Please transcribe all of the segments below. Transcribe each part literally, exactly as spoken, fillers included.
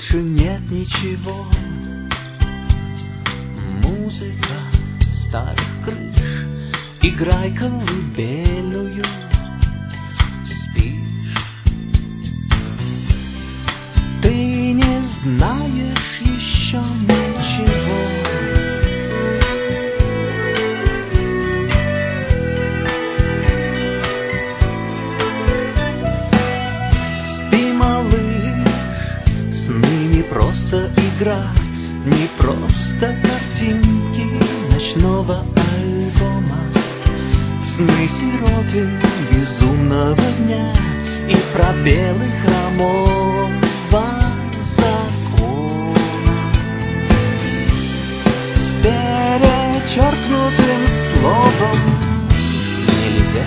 больше нет ничего. Музыка старых крыш, играй колыбельную, спишь. Ты не знаешь еще ничего. Спи, малыш, сны не просто игра, не просто картинки ночного альбома. Сны сироты безумного дня и пробелы хромого закона. С перечеркнутым словом нельзя.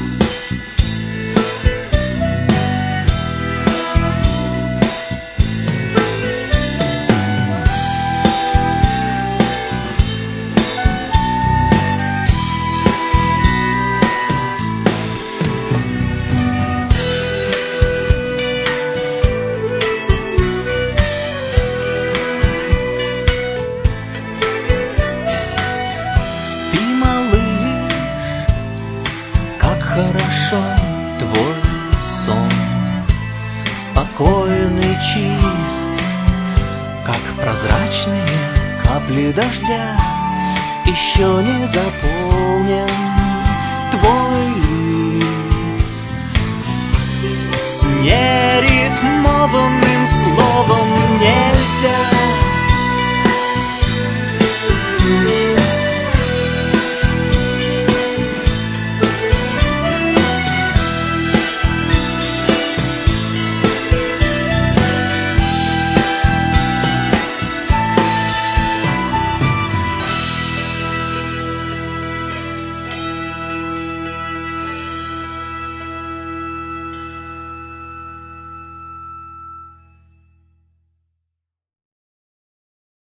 Хорошо твой сон, спокойный, чист, как прозрачные капли дождя. Еще не заполнен твой лист. Не